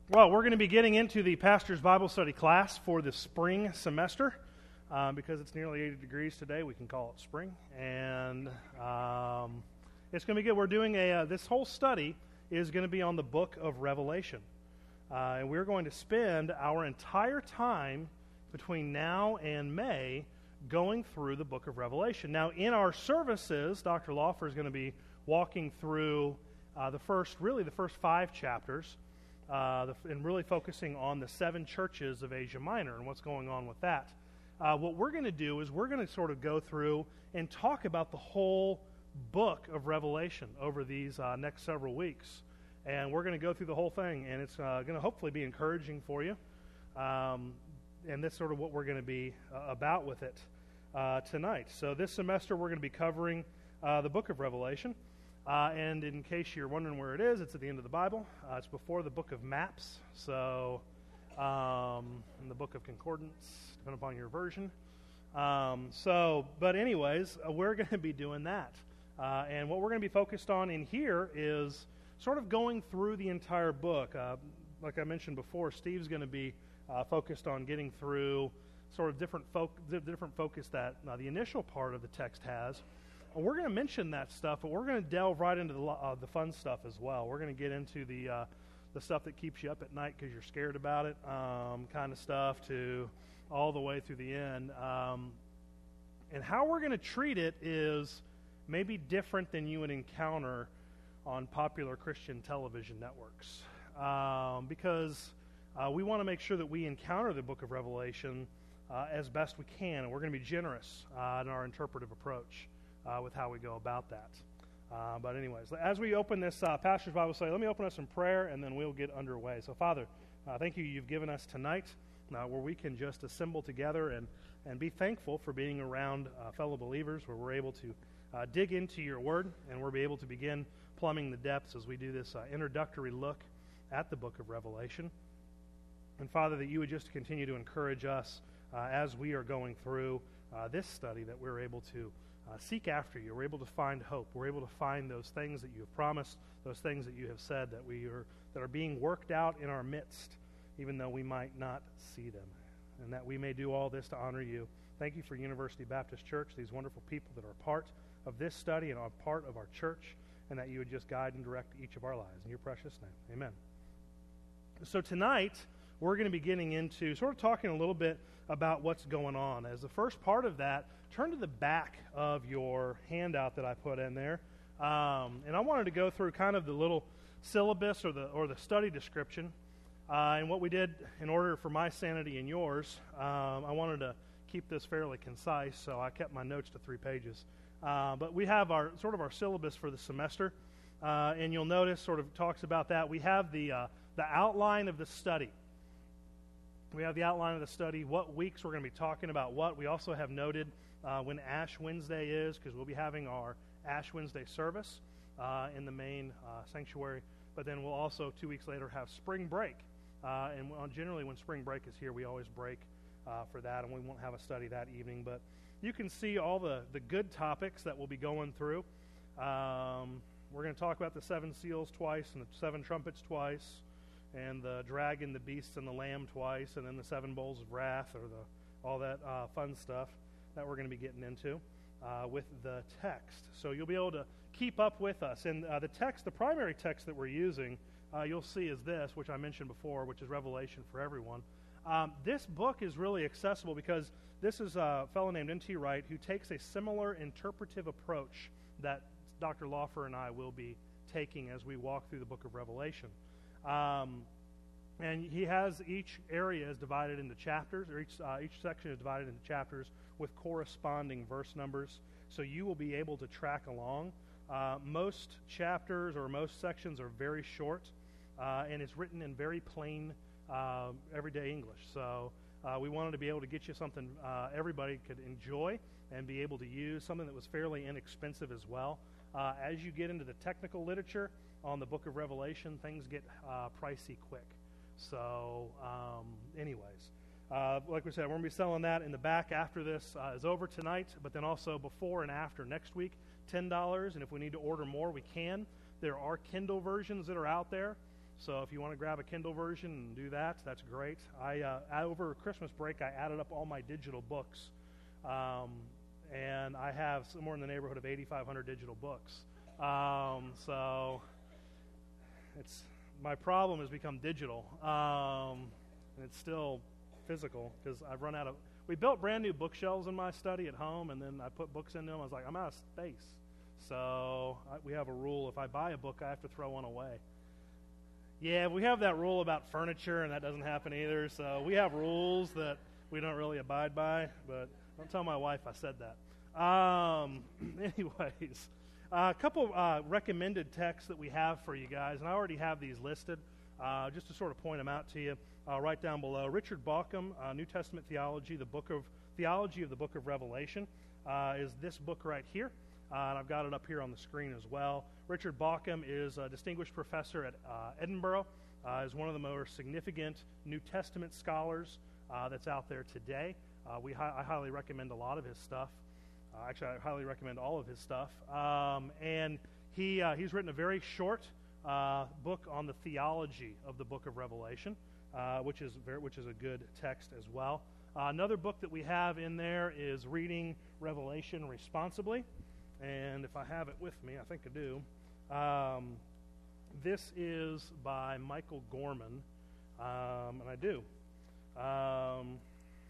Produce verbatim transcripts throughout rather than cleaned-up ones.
Well, we're going to be getting into the Pastor's Bible Study class for the spring semester. Um, because it's nearly eighty degrees today, we can call it spring. And um, it's going to be good. We're doing a, uh, this whole study is going to be on the book of Revelation. Uh, and we're going to spend our entire time between now and May going through the book of Revelation. Now, in our services, Doctor Laufer is going to be walking through uh, the first, really the first five chapters. Uh, the, and really focusing on the seven churches of Asia Minor and what's going on with that. Uh, what we're going to do is we're going to sort of go through and talk about the whole book of Revelation over these uh, next several weeks. And we're going to go through the whole thing, and it's uh, going to hopefully be encouraging for you. Um, and that's sort of what we're going to be uh, about with it uh, tonight. So this semester we're going to be covering uh, the book of Revelation. Uh, and in case you're wondering where it is, it's at the end of the Bible. Uh, it's before the book of maps, so um, in the book of concordance, depending upon your version. Um, so, but anyways, uh, we're going to be doing that. Uh, and what we're going to be focused on in here is sort of going through the entire book. Uh, like I mentioned before, Steve's going to be uh, focused on getting through sort of different, fo- different focus that uh, the initial part of the text has. We're going to mention that stuff, but we're going to delve right into the, uh, the fun stuff as well. We're going to get into the uh, the stuff that keeps you up at night because you're scared about it, um, kind of stuff, to all the way through the end. Um, and how we're going to treat it is maybe different than you would encounter on popular Christian television networks, um, because uh, we want to make sure that we encounter the book of Revelation uh, as best we can, and we're going to be generous uh, in our interpretive approach. Uh, with how we go about that. Uh, but anyways, as we open this uh, Pastor's Bible Study, let me open us in prayer, and then we'll get underway. So, Father, uh, thank you you've given us tonight uh, where we can just assemble together and, and be thankful for being around uh, fellow believers, where we're able to uh, dig into your word, and we'll be able to begin plumbing the depths as we do this uh, introductory look at the book of Revelation. And, Father, that you would just continue to encourage us uh, as we are going through uh, this study, that we're able to Uh, seek after you. We're able to find hope. We're able to find those things that you have promised, those things that you have said that we are that are being worked out in our midst, even though we might not see them, and that we may do all this to honor you. Thank you for University Baptist Church, these wonderful people that are part of this study and are part of our church, and that you would just guide and direct each of our lives. In your precious name, amen. So tonight, we're going to be getting into sort of talking a little bit about what's going on. As the first part of that, turn to the back of your handout that I put in there. Um, and I wanted to go through kind of the little syllabus or the or the study description. Uh, and what we did in order for my sanity and yours, um, I wanted to keep this fairly concise, so I kept my notes to three pages. Uh, but we have our sort of our syllabus for the semester. Uh, and you'll notice sort of talks about that. We have the uh, the outline of the study. We have the outline of the study, what weeks we're going to be talking about what. We also have noted uh, when Ash Wednesday is, because we'll be having our Ash Wednesday service uh, in the main uh, sanctuary. But then we'll also, two weeks later, have spring break. Uh, and generally when spring break is here, we always break uh, for that, and we won't have a study that evening. But you can see all the, the good topics that we'll be going through. Um, we're going to talk about the seven seals twice and the seven trumpets twice, and the dragon, the beast, and the lamb twice, and then the seven bowls of wrath, or the all that uh, fun stuff that we're going to be getting into uh, with the text. So you'll be able to keep up with us. And uh, the text, the primary text that we're using, uh, you'll see is this, which I mentioned before, which is Revelation for everyone. Um, this book is really accessible because this is a fellow named N T Wright who takes a similar interpretive approach that Doctor Laufer and I will be taking as we walk through the book of Revelation. Um, and he has each area is divided into chapters, or each uh, each section is divided into chapters with corresponding verse numbers, so you will be able to track along. Uh, most chapters or most sections are very short, uh, and it's written in very plain, uh, everyday English. So uh, we wanted to be able to get you something uh, everybody could enjoy and be able to use, something that was fairly inexpensive as well. Uh, as you get into the technical literature on the book of Revelation, things get uh, pricey quick. So, um, anyways, uh, like we said, we're going to be selling that in the back after this uh, is over tonight, but then also before and after next week, ten dollars. And if we need to order more, we can. There are Kindle versions that are out there. So if you want to grab a Kindle version and do that, that's great. I uh, over Christmas break, I added up all my digital books, um, and I have somewhere in the neighborhood of eighty-five hundred digital books. Um, so it's my problem has become digital, um, and it's still physical because I've run out of. We built brand new bookshelves in my study at home, and then I put books in them. I was like, I'm out of space. So I, we have a rule: if I buy a book, I have to throw one away. Yeah, we have that rule about furniture, and that doesn't happen either. So we have rules that we don't really abide by, but don't tell my wife I said that. Um, anyways, uh, a couple uh, recommended texts that we have for you guys, and I already have these listed, uh, just to sort of point them out to you uh, right down below. Richard Bauckham, uh, New Testament Theology, the book of Theology of the Book of Revelation, uh, is this book right here. Uh, and I've got it up here on the screen as well. Richard Bauckham is a distinguished professor at uh, Edinburgh, uh, is one of the more significant New Testament scholars uh, that's out there today. Uh, we hi- I highly recommend a lot of his stuff. Uh, actually, I highly recommend all of his stuff. Um, and he uh, he's written a very short uh, book on the theology of the Book of Revelation, uh, which is very, which is a good text as well. Uh, another book that we have in there is Reading Revelation Responsibly. And if I have it with me, I think I do. Um, this is by Michael Gorman, um, and I do. Um,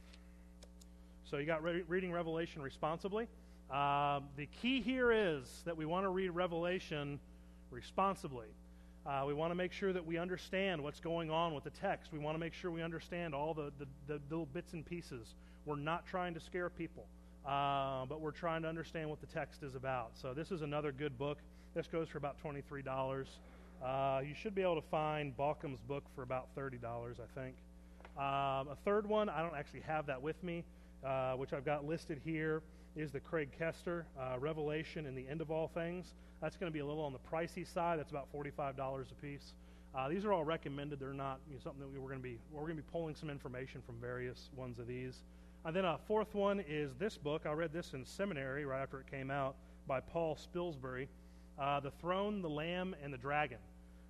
so you got re- Reading Revelation Responsibly. Uh, the key here is that we want to read Revelation responsibly. Uh, we want to make sure that we understand what's going on with the text. We want to make sure we understand all the, the, the little bits and pieces. We're not trying to scare people. Uh, but we're trying to understand what the text is about. So this is another good book. This goes for about twenty-three dollars. Uh, you should be able to find Bauckham's book for about thirty dollars, I think. Um, a third one, I don't actually have that with me, uh, which I've got listed here, is the Craig Kester, uh, Revelation and the End of All Things. That's going to be a little on the pricey side. That's about forty-five dollars a piece. Uh, these are all recommended. They're not you know, something that we we're going to be, we're going to be pulling some information from various ones of these. And then a fourth one is this book. I read this in seminary right after it came out by Paul Spilsbury, uh, The Throne, the Lamb, and the Dragon.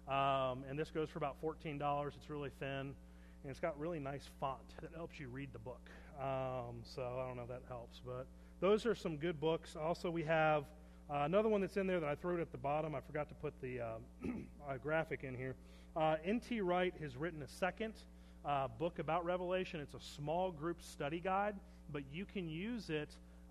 Um, and this goes for about fourteen dollars. It's really thin, and it's got really nice font that helps you read the book. Um, so I don't know if that helps. But those are some good books. Also, we have uh, another one that's in there that I threw it at the bottom. I forgot to put the uh, graphic in here. Uh, N T Wright has written a second Uh, book about Revelation. It's a small group study guide, but you can use it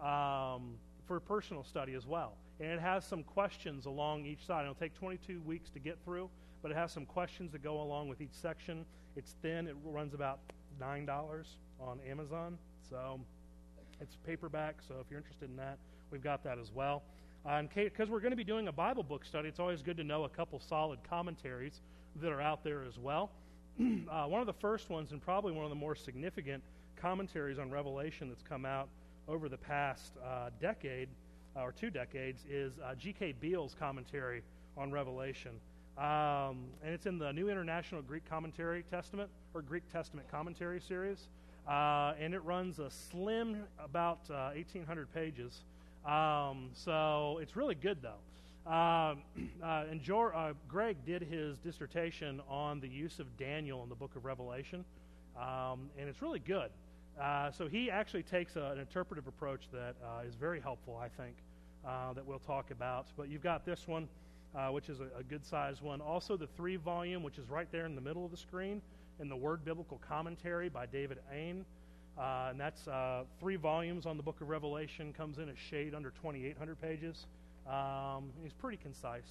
um, for personal study as well. And it has some questions along each side. It'll take twenty-two weeks to get through, but it has some questions that go along with each section. It's thin. It runs about nine dollars on Amazon. So it's paperback, so if you're interested in that, we've got that as well. Uh, because we're going to be doing a Bible book study, it's always good to know a couple solid commentaries that are out there as well. Uh, one of the first ones, and probably one of the more significant commentaries on Revelation that's come out over the past uh, decade, uh, or two decades, is uh, G K Beale's commentary on Revelation. Um, and it's in the New International Greek Commentary Testament, or Greek Testament Commentary series. Uh, and it runs a slim, about uh, eighteen hundred pages. Um, so it's really good, though. Uh, uh, and jo- uh, Greg did his dissertation on the use of Daniel in the book of Revelation, um, and it's really good. Uh, so he actually takes a, an interpretive approach that uh, is very helpful, I think, uh, that we'll talk about. But you've got this one, uh, which is a, a good-sized one. Also the three-volume, which is right there in the middle of the screen, in the Word Biblical Commentary by David Ain. Uh, and that's uh, three volumes on the book of Revelation, comes in a shade under twenty-eight hundred pages. Um, he's pretty concise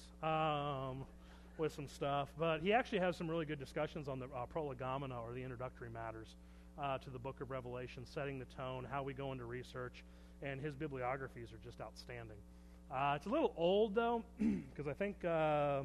um, with some stuff, but he actually has some really good discussions on the uh, prolegomena, or the introductory matters uh, to the book of Revelation, setting the tone, how we go into research, and his bibliographies are just outstanding. Uh, it's a little old, though, because I think, uh,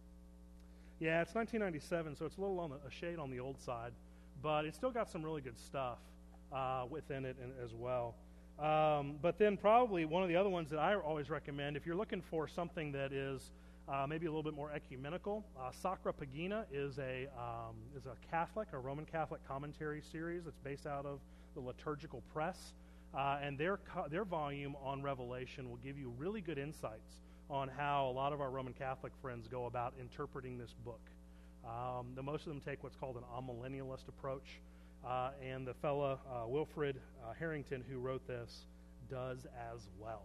yeah, it's nineteen ninety-seven, so it's a little on the, a shade on the old side, but it's still got some really good stuff uh, within it in, as well. Um, but then probably one of the other ones that I always recommend, if you're looking for something that is uh, maybe a little bit more ecumenical, uh, Sacra Pagina is a um, is a Catholic, a Roman Catholic commentary series that's based out of the Liturgical Press, uh, and their co- their volume on Revelation will give you really good insights on how a lot of our Roman Catholic friends go about interpreting this book. Um, the, most of them take what's called an amillennialist approach, uh, and the fella uh, Wilfred uh, Harrington, who wrote this, does as well.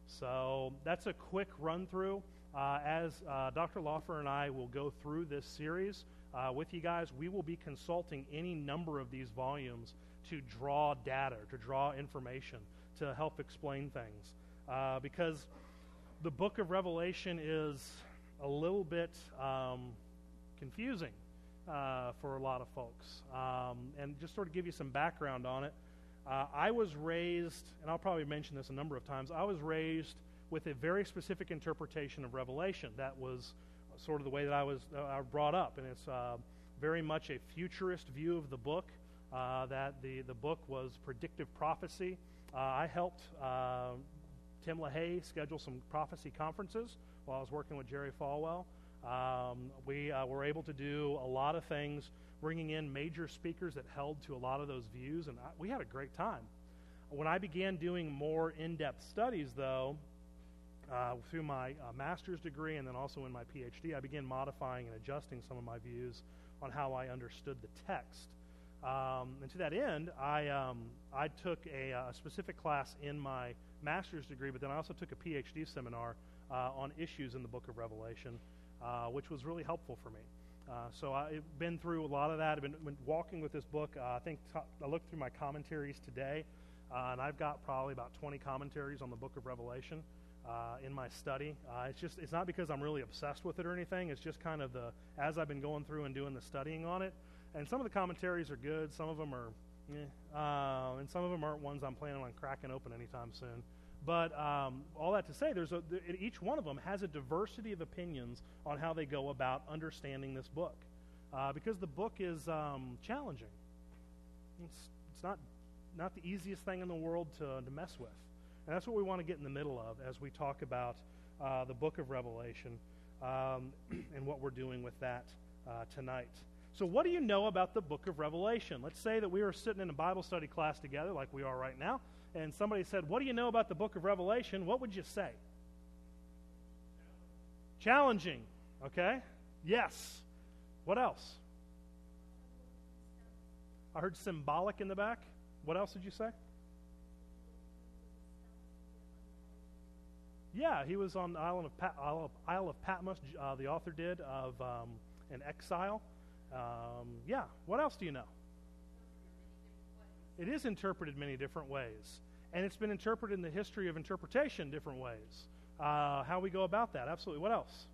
So that's a quick run through. Uh, as uh, Doctor Laufer and I will go through this series uh, with you guys, we will be consulting any number of these volumes to draw data, to draw information, to help explain things. Uh, because the book of Revelation is a little bit um, confusing uh, for a lot of folks. Um, and just sort of give you some background on it. Uh, I was raised, and I'll probably mention this a number of times, I was raised with a very specific interpretation of Revelation. That was sort of the way that I was uh, brought up, and it's uh, very much a futurist view of the book, uh, that the, the book was predictive prophecy. Uh, I helped uh, Tim LaHaye schedule some prophecy conferences while I was working with Jerry Falwell. Um, we uh, were able to do a lot of things, bringing in major speakers that held to a lot of those views, and I, we had a great time. When I began doing more in-depth studies, though, uh, through my uh, master's degree and then also in my PhD, I began modifying and adjusting some of my views on how I understood the text. Um, and to that end, I, um, I took a, a specific class in my master's degree, but then I also took a PhD seminar uh, on issues in the book of Revelation, uh, which was really helpful for me. Uh, so I've been through a lot of that. I've been, been walking with this book. Uh, I think t- I looked through my commentaries today, uh, and I've got probably about twenty commentaries on the book of Revelation uh, in my study. Uh, it's just it's not because I'm really obsessed with it or anything. It's just kind of the as I've been going through and doing the studying on it. And some of the commentaries are good. Some of them are, eh, uh, and some of them aren't ones I'm planning on cracking open anytime soon. But um, all that to say, there's a, th- each one of them has a diversity of opinions on how they go about understanding this book, uh, because the book is um, challenging. It's, it's not not the easiest thing in the world to, to mess with, and that's what we want to get in the middle of as we talk about uh, the book of Revelation um, and what we're doing with that uh, tonight. So what do you know about the book of Revelation? Let's say that we were sitting in a Bible study class together like we are right now, and somebody said, what do you know about the book of Revelation? What would you say? Challenging. Okay? Yes. What else? I heard symbolic in the back. What else did you say? Yeah, he was on the island of Pat- Isle of, Isle of Patmos, uh, the author did, of um, an exile. Um, yeah, what else do you know? It is interpreted many different ways. And it's been interpreted in the history of interpretation different ways. Uh, how we go about that. Absolutely. What else?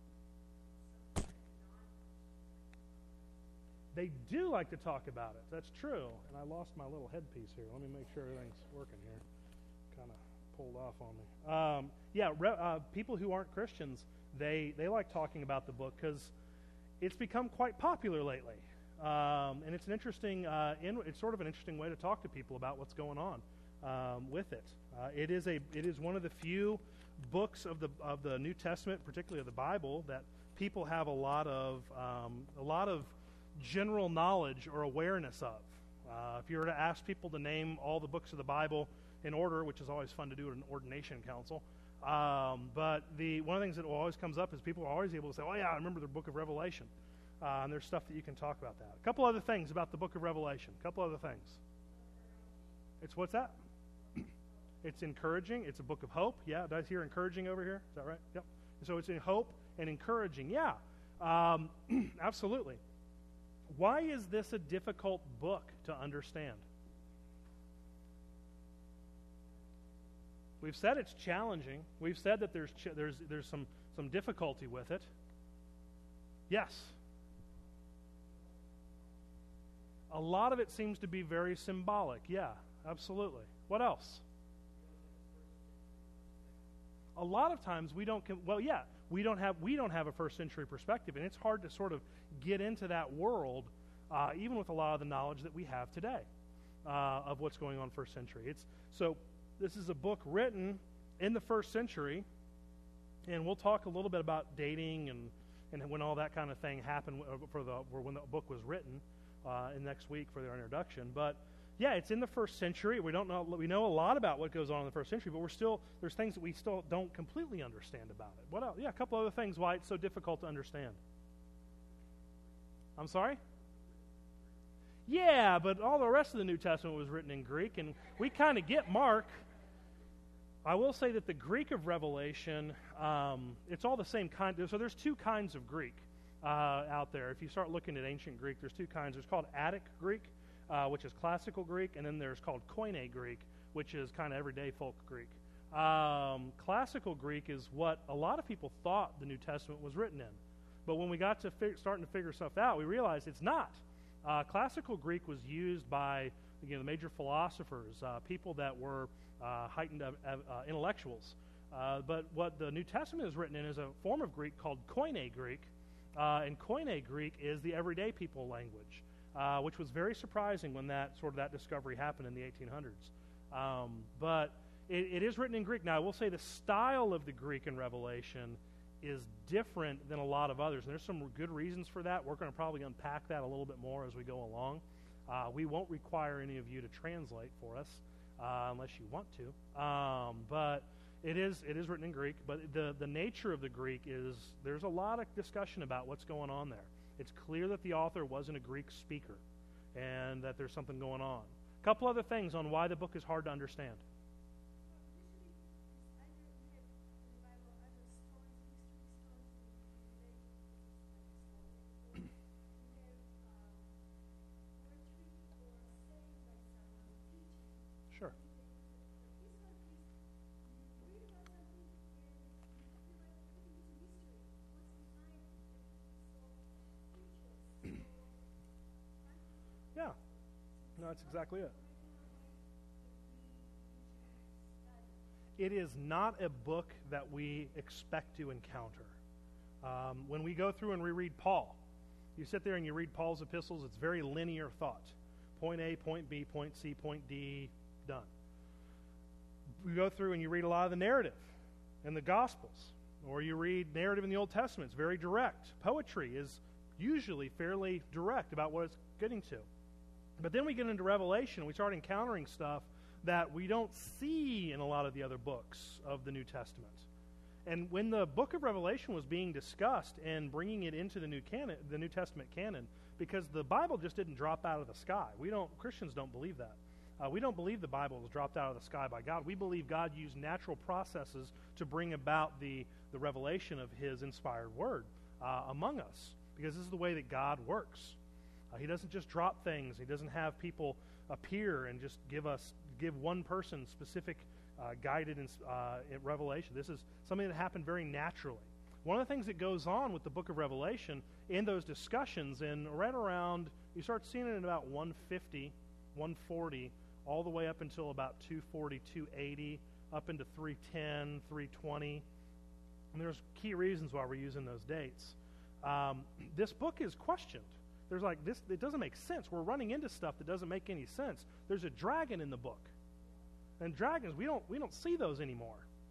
They do like to talk about it. That's true. And I lost my little headpiece here. Let me make sure everything's working here. Kind of pulled off on me. Um, yeah, re- uh, people who aren't Christians, they, they like talking about the book because it's become quite popular lately. Um, and it's an interesting, uh, in, it's sort of an interesting way to talk to people about what's going on um, with it. Uh, it is a, it is one of the few books of the of the New Testament, particularly of the Bible, that people have a lot of um, a lot of general knowledge or awareness of. Uh, if you were to ask people to name all the books of the Bible in order, which is always fun to do at an ordination council, um, but the one of the things that always comes up is people are always able to say, "Oh yeah, I remember the book of Revelation." Uh, and there's stuff that you can talk about that. A couple other things about the book of Revelation. A couple other things. It's what's that? It's encouraging. It's a book of hope. Yeah, did I hear encouraging over here? Is that right? Yep. So it's in hope and encouraging. Yeah, um, absolutely. Why is this a difficult book to understand? We've said it's challenging. We've said that there's ch- there's there's some some difficulty with it. Yes. A lot of it seems to be very symbolic. Yeah, absolutely. What else? A lot of times we don't. Well, yeah, we don't have we don't have a first century perspective, and it's hard to sort of get into that world, uh, even with a lot of the knowledge that we have today uh, of what's going on first century. It's so. This is a book written in the first century, and we'll talk a little bit about dating and and when all that kind of thing happened for the when the book was written. Uh, in next week for their introduction, but yeah, it's in the first century. We don't know. We know a lot about what goes on in the first century, but we're still there's things that we still don't completely understand about it. What else? Yeah, a couple other things why it's so difficult to understand. I'm sorry? Yeah, but all the rest of the New Testament was written in Greek, and we kind of get Mark. I will say that the Greek of Revelation, um, it's all the same kind. So there's two kinds of Greek uh, out there. If you start looking at ancient Greek, there's two kinds. There's called Attic Greek, uh, which is classical Greek, and then there's called Koine Greek, which is kind of everyday folk Greek. Um, classical Greek is what a lot of people thought the New Testament was written in. But when we got to fig- starting to figure stuff out, we realized it's not. Uh, classical Greek was used by you know, the major philosophers, uh, people that were uh, heightened uh, uh, intellectuals. Uh, but what the New Testament is written in is a form of Greek called Koine Greek, uh, and Koine Greek is the everyday people language, uh, which was very surprising when that sort of that discovery happened in the eighteen hundreds. Um, but it, it is written in Greek. Now, I will say the style of the Greek in Revelation is different than a lot of others. And there's some good reasons for that. We're going to probably unpack that a little bit more as we go along. Uh, we won't require any of you to translate for us uh, unless you want to. Um, but it is it is written in Greek. But the, the nature of the Greek is there's a lot of discussion about what's going on there. It's clear that the author wasn't a Greek speaker and that there's something going on. A couple other things on why the book is hard to understand. Sure. Yeah. No, that's exactly it. It is not a book that we expect to encounter. Um, when we go through and reread Paul, you sit there and you read Paul's epistles, it's very linear thought. Point A, point B, point C, point D, done. You go through and you read a lot of the narrative in the Gospels, or you read narrative in the Old Testament. It's very direct. Poetry is usually fairly direct about what it's getting to. But then we get into Revelation, and we start encountering stuff that we don't see in a lot of the other books of the New Testament. And when the book of Revelation was being discussed and bringing it into the New canon, the New Testament canon, because the Bible just didn't drop out of the sky. We don't Christians don't believe that. Uh, we don't believe the Bible was dropped out of the sky by God. We believe God used natural processes to bring about the, the revelation of His inspired Word uh, among us, because this is the way that God works. Uh, he doesn't just drop things. He doesn't have people appear and just give us give one person specific uh, guided in, uh, in revelation. This is something that happened very naturally. One of the things that goes on with the book of Revelation in those discussions, and right around, you start seeing it in about one fifty, one forty, all the way up until about two forty, two eighty, up into three ten, three twenty. And there's key reasons why we're using those dates. Um, this book is questioned. There's like, this, it doesn't make sense. We're running into stuff that doesn't make any sense. There's a dragon in the book. And dragons, we don't we don't see those anymore.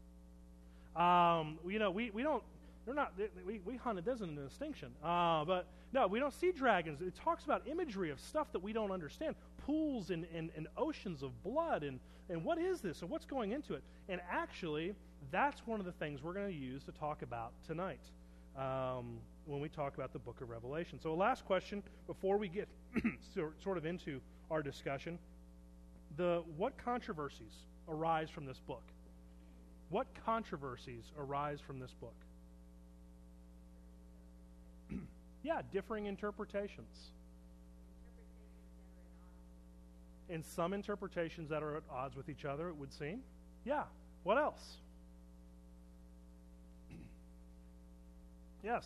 Um, you know, we, we don't, they're not, they, we, we hunted, there's a distinction. Uh, but no, we don't see dragons. It talks about imagery of stuff that we don't understand. Pools and, and, and oceans of blood. And, and what is this? And what's going into it? And actually, that's one of the things we're going to use to talk about tonight. Um, when we talk about the book of Revelation. So a last question before we get sort of into our discussion. The what controversies arise from this book? What controversies arise from this book? Yeah, differing interpretations. And some interpretations that are at odds with each other, it would seem. Yeah. What else? Yes.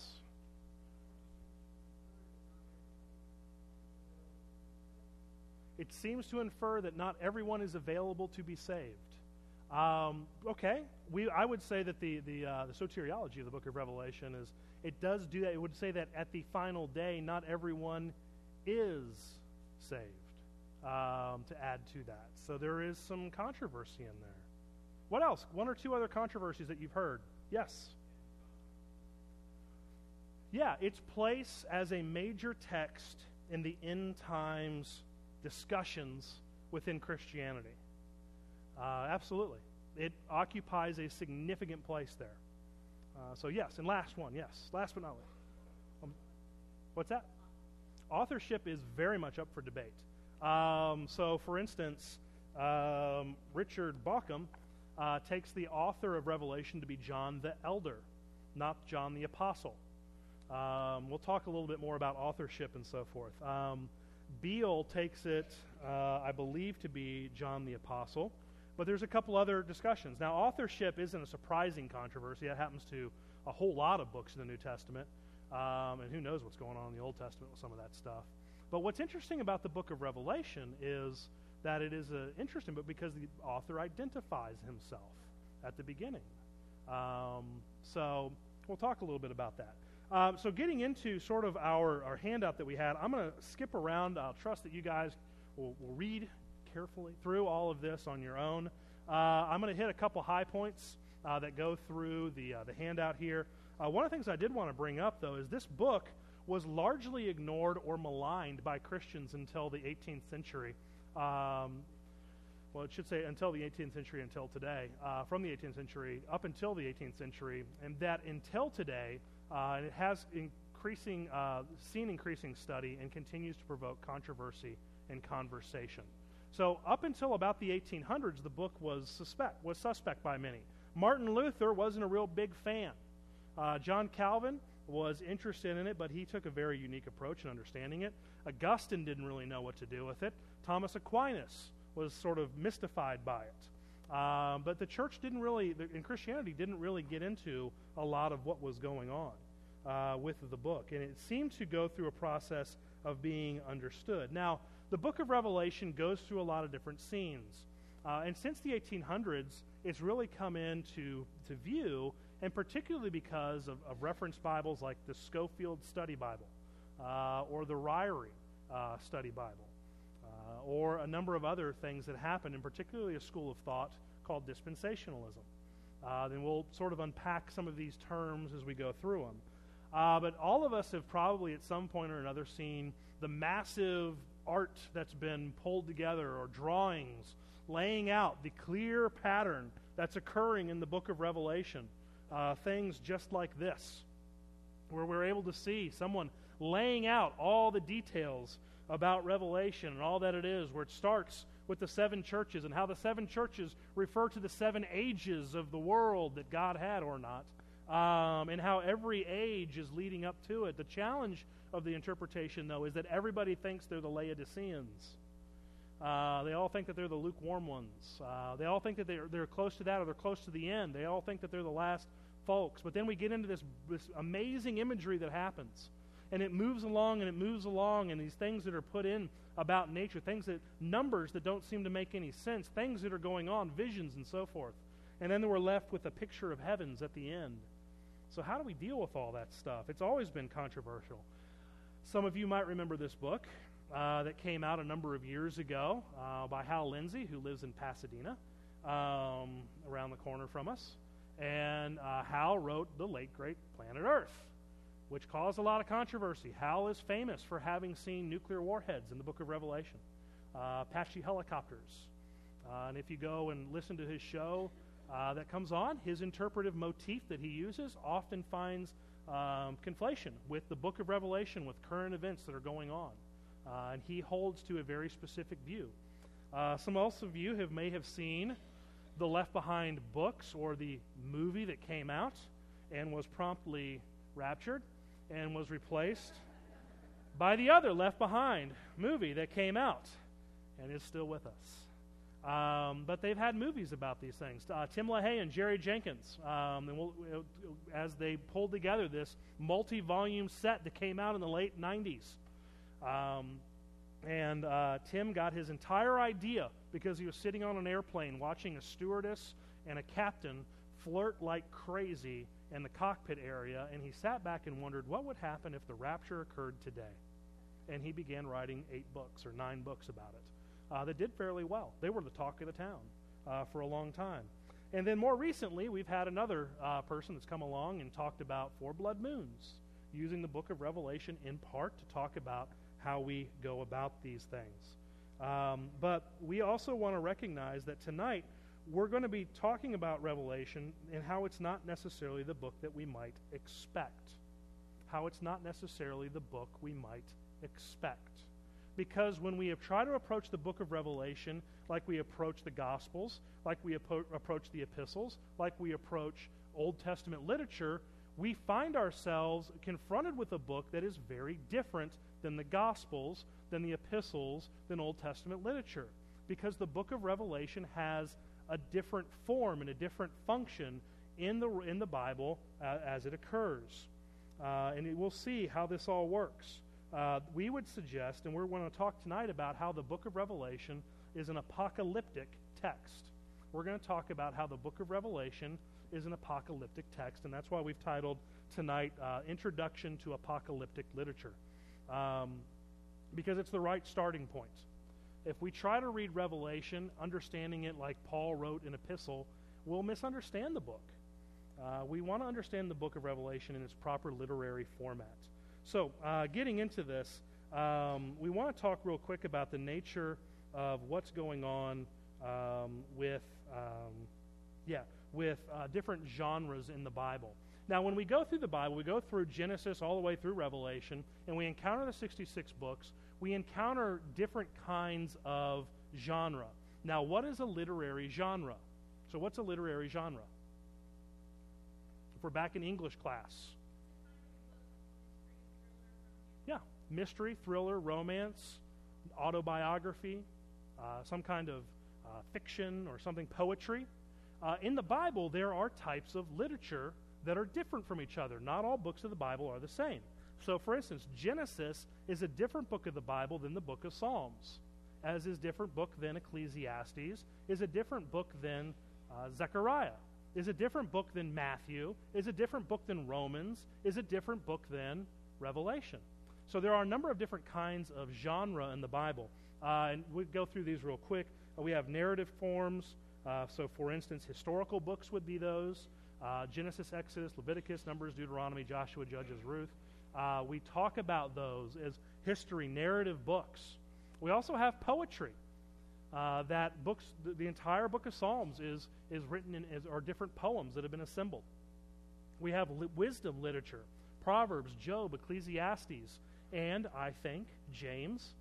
It seems to infer that not everyone is available to be saved. Um, okay, we I would say that the the, uh, the soteriology of the book of Revelation is it does do that. It would say that at the final day, not everyone is saved. Um, to add to that, so there is some controversy in there. What else? One or two other controversies that you've heard? Yes. Yeah, its place as a major text in the end times discussions within Christianity. Uh, absolutely. It occupies a significant place there. Uh, so yes, and last one, yes. Last but not least. Um, what's that? authorship is very much up for debate. Um, so, for instance, um, Richard Bauckham uh, takes the author of Revelation to be John the Elder, not John the Apostle. Um, we'll talk a little bit more about authorship and so forth. Um, Beale takes it, uh, I believe, to be John the Apostle, but there's a couple other discussions. Now, authorship isn't a surprising controversy. That happens to a whole lot of books in the New Testament, um, and who knows what's going on in the Old Testament with some of that stuff. But what's interesting about the book of Revelation is that it is an interesting book because the author identifies himself at the beginning. Um, so we'll talk a little bit about that. Um, so getting into sort of our, our handout that we had, I'm going to skip around. I'll trust that you guys will, will read carefully through all of this on your own. Uh, I'm going to hit a couple high points uh, that go through the, uh, the handout here. Uh, one of the things I did want to bring up, though, is this book was largely ignored or maligned by Christians until the eighteenth century. Um, well, it should say until the eighteenth century, until today. Uh, from the eighteenth century up until the eighteenth century, and that until today, uh, and it has increasing, uh, seen increasing study and continues to provoke controversy and conversation. So up until about the eighteen hundreds, the book was suspect was suspect by many. Martin Luther wasn't a real big fan. Uh, John Calvin was interested in it, but he took a very unique approach in understanding it. Augustine didn't really know what to do with it. Thomas Aquinas was sort of mystified by it. Um, but the church didn't really, in Christianity, didn't really get into a lot of what was going on uh, with the book. And it seemed to go through a process of being understood. Now, the book of Revelation goes through a lot of different scenes. Uh, and since the eighteen hundreds, it's really come into to view, and particularly because of, of reference Bibles like the Scofield Study Bible uh, or the Ryrie uh, Study Bible uh, or a number of other things that happened, and particularly a school of thought called dispensationalism. Uh, then we'll sort of unpack some of these terms as we go through them. Uh, but all of us have probably at some point or another seen the massive art that's been pulled together or drawings laying out the clear pattern that's occurring in the book of Revelation. Uh, things just like this, where we're able to see someone laying out all the details about Revelation and all that it is, where it starts with the seven churches and how the seven churches refer to the seven ages of the world that God had or not, um, and how every age is leading up to it. The challenge of the interpretation, though, is that everybody thinks they're the Laodiceans. Uh, they all think that they're the lukewarm ones. Uh, they all think that they're, they're close to that or they're close to the end. They all think that they're the last folks. But then we get into this, this amazing imagery that happens. And it moves along and it moves along, and these things that are put in about nature, things that, numbers that don't seem to make any sense, things that are going on, visions and so forth. And then we're left with a picture of heavens at the end. So how do we deal with all that stuff? It's always been controversial. Some of you might remember this book. Uh, that came out a number of years ago uh, by Hal Lindsey, who lives in Pasadena, um, around the corner from us. And uh, Hal wrote The Late Great Planet Earth, which caused a lot of controversy. Hal is famous for having seen nuclear warheads in the book of Revelation, uh, Apache helicopters. Uh, and if you go and listen to his show uh, that comes on, his interpretive motif that he uses often finds um, conflation with the book of Revelation, with current events that are going on. Uh, and he holds to a very specific view. Uh, some else of you have, may have seen the Left Behind books or the movie that came out and was promptly raptured and was replaced by the other Left Behind movie that came out and is still with us. Um, but they've had movies about these things. Uh, Tim LaHaye and Jerry Jenkins, um, and we'll, as they pulled together this multi-volume set that came out in the late nineties. Um, and uh, Tim got his entire idea because he was sitting on an airplane watching a stewardess and a captain flirt like crazy in the cockpit area, and he sat back and wondered what would happen if the rapture occurred today. And he began writing eight books or nine books about it uh, that did fairly well. They were the talk of the town uh, for a long time. And then more recently, we've had another uh, person that's come along and talked about four blood moons, using the book of Revelation in part to talk about how we go about these things. Um, but we also want to recognize that tonight we're going to be talking about Revelation and how it's not necessarily the book that we might expect, how it's not necessarily the book we might expect. Because when we have tried to approach the book of Revelation like we approach the Gospels, like we appro- approach the epistles, like we approach Old Testament literature, we find ourselves confronted with a book that is very different than the Gospels, than the epistles, than Old Testament literature. Because the book of Revelation has a different form and a different function in the in the Bible uh, as it occurs. Uh, and it, we'll see how this all works. Uh, we would suggest, and we're going to talk tonight about how the book of Revelation is an apocalyptic text. We're going to talk about how the book of Revelation is an apocalyptic text, and that's why we've titled tonight uh, Introduction to Apocalyptic Literature, um, because it's the right starting point. If we try to read Revelation, understanding it like Paul wrote an epistle, we'll misunderstand the book. Uh, we want to understand the book of Revelation in its proper literary format. So, uh, getting into this, um, we want to talk real quick about the nature of what's going on um, with, um, yeah, with uh, different genres in the Bible. Now, when we go through the Bible, we go through Genesis all the way through Revelation, and we encounter the sixty-six books. We encounter different kinds of genre. Now, what is a literary genre? So, what's a literary genre? If we're back in English class. Yeah, mystery, thriller, romance, autobiography, uh, some kind of uh, fiction or something, poetry. Uh, in the Bible, there are types of literature that are different from each other. Not all books of the Bible are the same. So, for instance, Genesis is a different book of the Bible than the book of Psalms, as is different book than Ecclesiastes, is a different book than uh, Zechariah, is a different book than Matthew, is a different book than Romans, is a different book than Revelation. So there are a number of different kinds of genre in the Bible. Uh, and we'll go through these real quick. Uh, we have narrative forms. Uh, so, for instance, historical books would be those. Uh, Genesis, Exodus, Leviticus, Numbers, Deuteronomy, Joshua, Judges, Ruth. Uh, we talk about those as history, narrative books. We also have poetry. Uh, that books, the, the entire book of Psalms is, is written in, is, are different poems that have been assembled. We have li- wisdom literature, Proverbs, Job, Ecclesiastes, and I think James.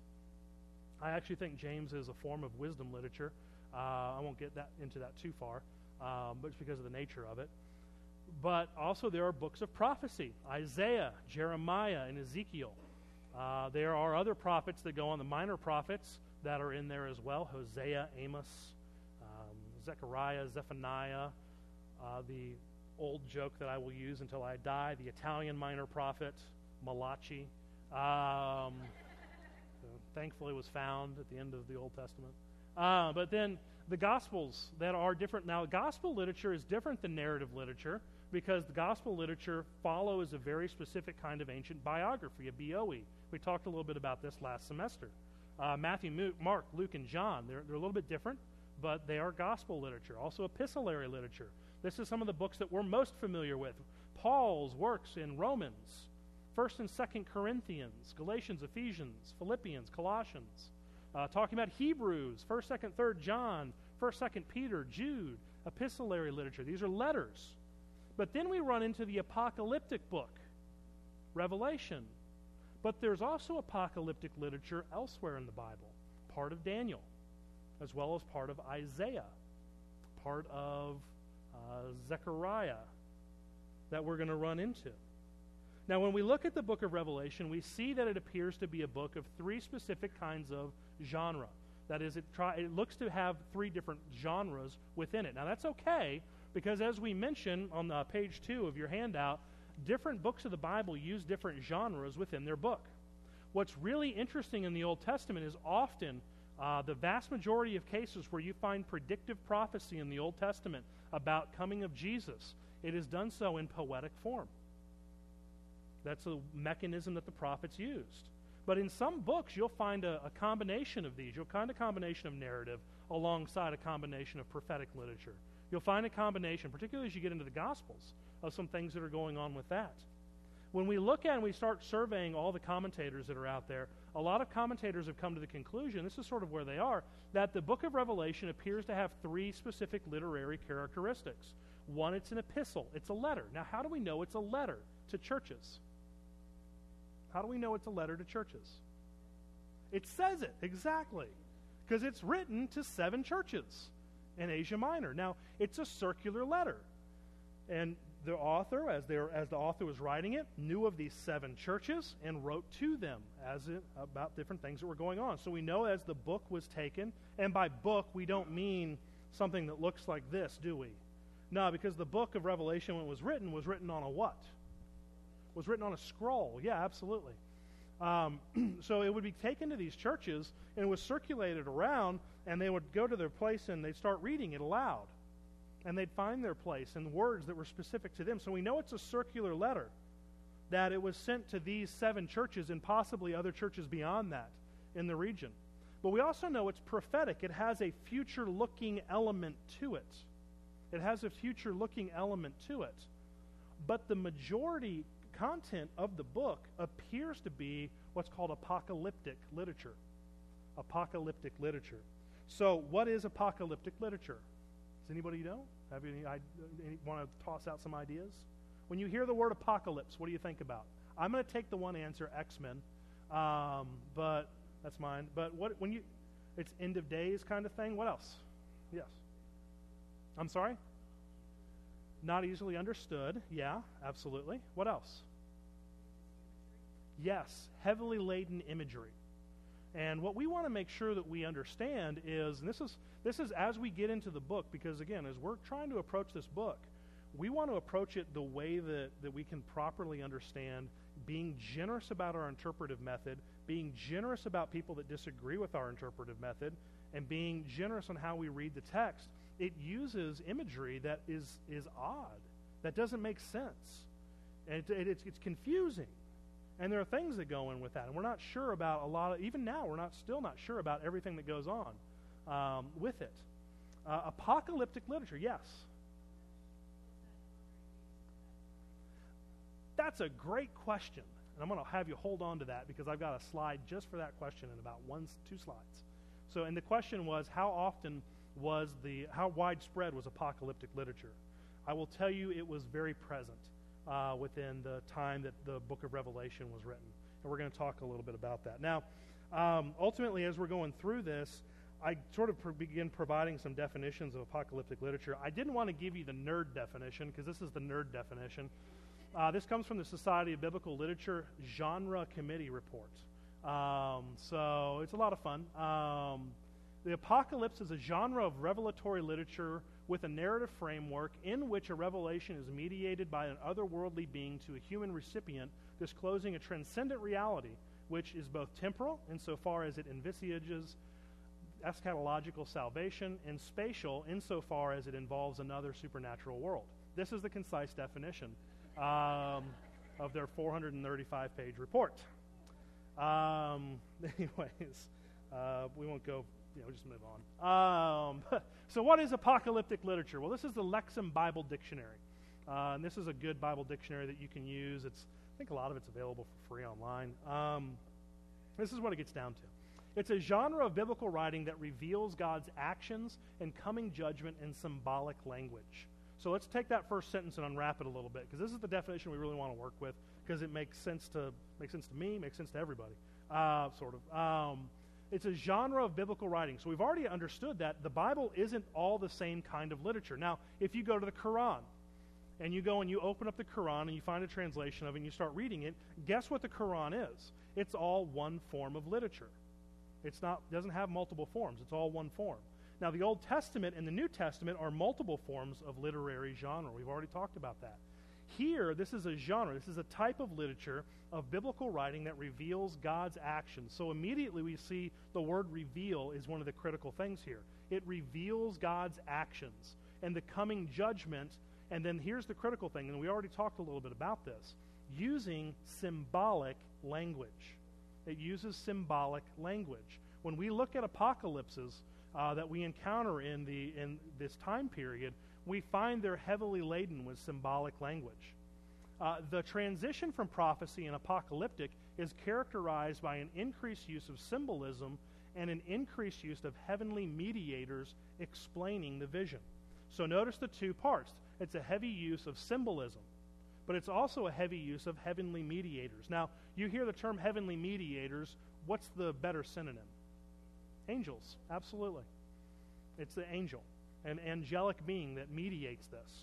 I actually think James is a form of wisdom literature. Uh, I won't get that into that too far, um, but it's because of the nature of it. But also there are books of prophecy, Isaiah, Jeremiah, and Ezekiel. Uh, there are other prophets that go on, the minor prophets that are in there as well, Hosea, Amos, um, Zechariah, Zephaniah, uh, the old joke that I will use until I die, the Italian minor prophet, Malachi. Um, so thankfully was found at the end of the Old Testament. Uh, but then the Gospels that are different. Now, gospel literature is different than narrative literature because the gospel literature follows a very specific kind of ancient biography, a B O E. We talked a little bit about this last semester. Uh, Matthew, Mark, Luke, and John, they're, they're a little bit different, but they are gospel literature. Also epistolary literature. This is some of the books that we're most familiar with. Paul's works in Romans, First and Second Corinthians, Galatians, Ephesians, Philippians, Colossians. Uh, talking about Hebrews, First, Second, Third John, First, Second Peter, Jude, epistolary literature. These are letters. But then we run into the apocalyptic book, Revelation. But there's also apocalyptic literature elsewhere in the Bible, part of Daniel, as well as part of Isaiah, part of uh, Zechariah that we're going to run into. Now, when we look at the book of Revelation, we see that it appears to be a book of three specific kinds of genre. That is, it, try, it looks to have three different genres within it. Now, that's okay, because as we mentioned on the page two of your handout, different books of the Bible use different genres within their book. What's really interesting in the Old Testament is often uh, the vast majority of cases where you find predictive prophecy in the Old Testament about coming of Jesus, it is done so in poetic form. That's a mechanism that the prophets used. But in some books, you'll find a, a combination of these. You'll find a combination of narrative alongside a combination of prophetic literature. You'll find a combination, particularly as you get into the Gospels, of some things that are going on with that. When we look at and we start surveying all the commentators that are out there, a lot of commentators have come to the conclusion, this is sort of where they are, that the book of Revelation appears to have three specific literary characteristics. One, it's an epistle. It's a letter. Now, how do we know it's a letter to churches? How do we know it's a letter to churches? It says it, exactly. Because it's written to seven churches in Asia Minor. Now, it's a circular letter. And the author, as, they were, as the author was writing it, knew of these seven churches and wrote to them as it, about different things that were going on. So we know as the book was taken, and by book we don't mean something that looks like this, do we? No, because the book of Revelation, when it was written, was written on a what? Was written on a scroll. Yeah, absolutely. Um, so it would be taken to these churches, and it was circulated around, and they would go to their place and they'd start reading it aloud. And they'd find their place and words that were specific to them. So we know it's a circular letter, that it was sent to these seven churches and possibly other churches beyond that in the region. But we also know it's prophetic. It has a future-looking element to it. It has a future-looking element to it. But the majority content of the book appears to be what's called apocalyptic literature. Apocalyptic literature. So what is apocalyptic literature? Does anybody know? Have you any, any want to toss out some ideas? When you hear the word apocalypse, what do you think about? I'm going to take the one answer, X-Men, um, but that's mine. But what when you, it's end of days kind of thing. What else? Yes. I'm sorry? Not easily understood. Yeah, absolutely. What else? Yes, heavily laden imagery. And what we want to make sure that we understand is, and this is this is as we get into the book, because again, as we're trying to approach this book, we want to approach it the way that, that we can properly understand, being generous about our interpretive method, being generous about people that disagree with our interpretive method, and being generous on how we read the text. It uses imagery that is is odd, that doesn't make sense, and it, it, it's, it's confusing. And there are things that go in with that, and we're not sure about a lot of, even now, we're not still not sure about everything that goes on um, with it. Uh, apocalyptic literature, yes. That's a great question, and I'm going to have you hold on to that because I've got a slide just for that question in about one, two slides. So, and the question was, how often was the, how widespread was apocalyptic literature? I will tell you it was very present. Uh, within the time that the book of Revelation was written. And we're going to talk a little bit about that. Now, um, ultimately, as we're going through this, I sort of pro- begin providing some definitions of apocalyptic literature. I didn't want to give you the nerd definition, because this is the nerd definition. Uh, this comes from the Society of Biblical Literature Genre Committee report. Um, so it's a lot of fun. Um, the apocalypse is a genre of revelatory literature with a narrative framework in which a revelation is mediated by an otherworldly being to a human recipient, disclosing a transcendent reality, which is both temporal insofar as it envisages eschatological salvation, and spatial insofar as it involves another supernatural world. This is the concise definition um, of their four hundred thirty-five page report. Um, anyways, uh, we won't go... You know, just move on. Um, so what is apocalyptic literature? Well, this is the Lexham Bible Dictionary. Uh, and this is a good Bible dictionary that you can use. It's, I think a lot of it's available for free online. Um, this is what it gets down to. It's a genre of biblical writing that reveals God's actions and coming judgment in symbolic language. So let's take that first sentence and unwrap it a little bit, because this is the definition we really want to work with, because it makes sense to makes sense to me, makes sense to everybody, uh, sort of. Um, It's a genre of biblical writing. So we've already understood that the Bible isn't all the same kind of literature. Now, if you go to the Quran, and you go and you open up the Quran and you find a translation of it and you start reading it, guess what the Quran is? It's all one form of literature. It's not doesn't have multiple forms. It's all one form. Now, the Old Testament and the New Testament are multiple forms of literary genre. We've already talked about that. Here, this is a genre. This is a type of literature of biblical writing that reveals God's actions. So immediately we see the word reveal is one of the critical things here. It reveals God's actions and the coming judgment. And then here's the critical thing, and we already talked a little bit about this, using symbolic language. It uses symbolic language. When we look at apocalypses uh, that we encounter in the in this time period, we find they're heavily laden with symbolic language. Uh, the transition from prophecy and apocalyptic is characterized by an increased use of symbolism and an increased use of heavenly mediators explaining the vision. So notice the two parts. It's a heavy use of symbolism, but it's also a heavy use of heavenly mediators. Now, you hear the term heavenly mediators what's the better synonym? Angels, absolutely. It's the angel, an angelic being that mediates this.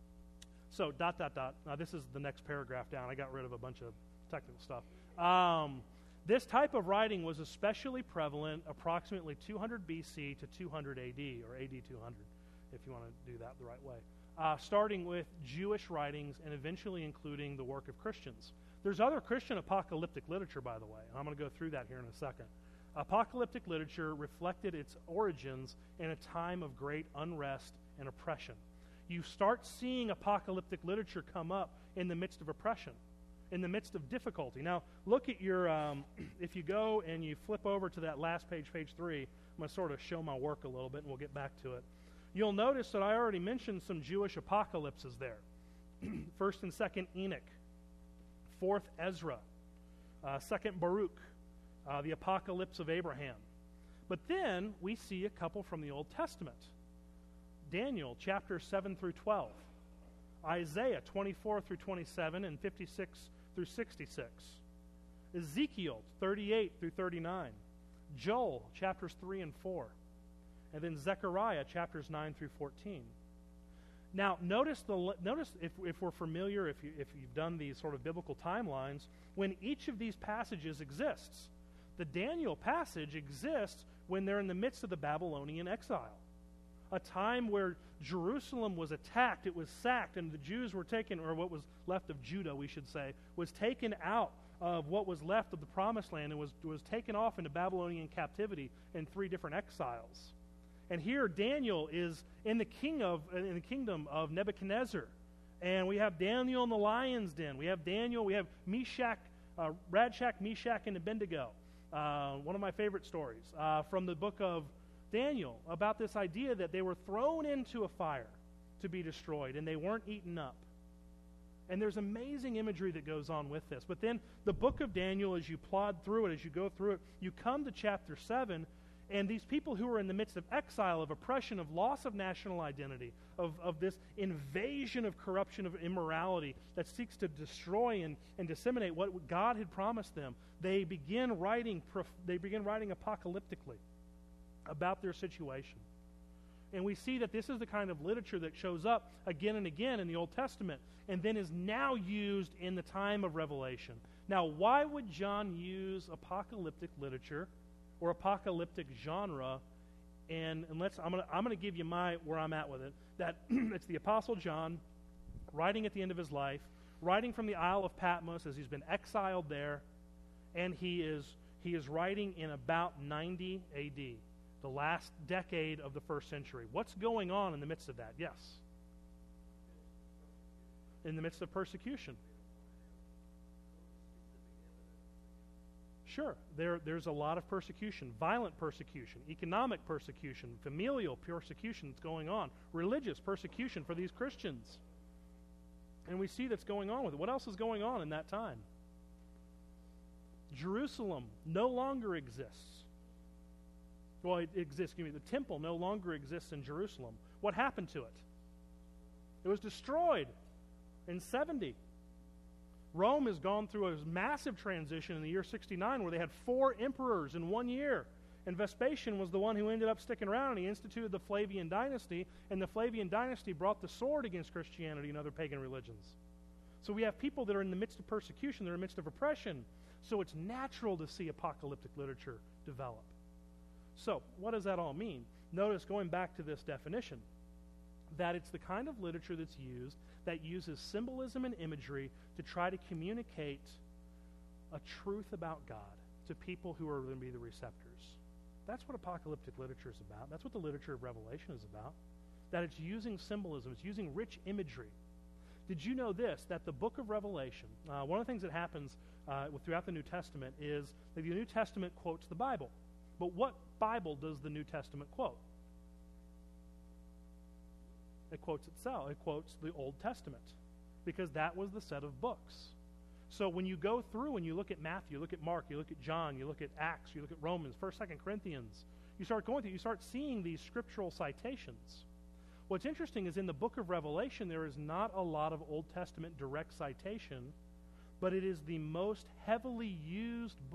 So, dot, dot, dot. Now, this is the next paragraph down. I got rid of a bunch of technical stuff. Um, this type of writing was especially prevalent approximately two hundred B C to two hundred A D, or A D two hundred, if you want to do that the right way. Uh, starting with Jewish writings and eventually including the work of Christians. There's other Christian apocalyptic literature, by the way, and I'm going to go through that here in a second. Apocalyptic literature reflected its origins in a time of great unrest and oppression. You start seeing apocalyptic literature come up in the midst of oppression, in the midst of difficulty. Now, look at your, um, if you go and you flip over to that last page, page three, I'm going to sort of show my work a little bit, and we'll get back to it. You'll notice that I already mentioned some Jewish apocalypses there. First and Second Enoch, Fourth Ezra, uh, Second Baruch, uh, the Apocalypse of Abraham. But then we see a couple from the Old Testament. Daniel, chapter seven through twelve. Isaiah, twenty-four through twenty-seven and fifty-six through sixty-six. Ezekiel, thirty-eight through thirty-nine. Joel, chapters three and four. And then Zechariah, chapters nine through fourteen. Now, notice the notice if, if we're familiar, if, you, if you've done these sort of biblical timelines, when each of these passages exists. The Daniel passage exists when they're in the midst of the Babylonian exile. A time where Jerusalem was attacked, it was sacked, and the Jews were taken, or what was left of Judah, we should say, was taken out of what was left of the Promised Land and was, was taken off into Babylonian captivity in three different exiles. And here Daniel is in the king of in the kingdom of Nebuchadnezzar. And we have Daniel in the lion's den. We have Daniel, we have Meshach, uh, Radshach, Meshach, and Abednego. Uh, one of my favorite stories uh, from the book of Daniel about this idea that they were thrown into a fire to be destroyed and they weren't eaten up. And there's amazing imagery that goes on with this. But then the book of Daniel, as you plod through it, as you go through it, you come to chapter seven, and these people who are in the midst of exile, of oppression, of loss of national identity, of, of this invasion of corruption, of immorality that seeks to destroy and, and disseminate what God had promised them, they begin writing, they begin writing apocalyptically about their situation. And we see that this is the kind of literature that shows up again and again in the Old Testament and then is now used in the time of Revelation. Now, why would John use apocalyptic literature or apocalyptic genre? And, and let's I'm gonna I'm gonna give you my where I'm at with it. That it's the Apostle John writing at the end of his life, writing from the Isle of Patmos as he's been exiled there, and he is he is writing in about ninety A D, the last decade of the first century. What's going on in the midst of that? Yes. In the midst of persecution. Sure, there, there's a lot of persecution, violent persecution, economic persecution, familial persecution that's going on, religious persecution for these Christians. And we see that's going on with it. What else is going on in that time? Jerusalem no longer exists. Well, it exists, excuse me, the temple no longer exists in Jerusalem. What happened to it? It was destroyed in seventy. Rome has gone through a massive transition in the year sixty-nine where they had four emperors in one year. And Vespasian was the one who ended up sticking around, and he instituted the Flavian dynasty, and the Flavian dynasty brought the sword against Christianity and other pagan religions. So we have people that are in the midst of persecution, they're in the midst of oppression. So it's natural to see apocalyptic literature develop. So what does that all mean? Notice, going back to this definition, that it's the kind of literature that's used that uses symbolism and imagery to try to communicate a truth about God to people who are going to be the receptors. That's what apocalyptic literature is about. That's what the literature of Revelation is about. That it's using symbolism. It's using rich imagery. Did you know this, that the book of Revelation, uh, one of the things that happens uh, throughout the New Testament is that the New Testament quotes the Bible. But what Bible does the New Testament quote? It quotes itself. It quotes the Old Testament because that was the set of books. So when you go through and you look at Matthew, you look at Mark, you look at John, you look at Acts, you look at Romans, First, Second Corinthians, you start going through, you start seeing these scriptural citations. What's interesting is in the book of Revelation, there is not a lot of Old Testament direct citation, but it is the most heavily used book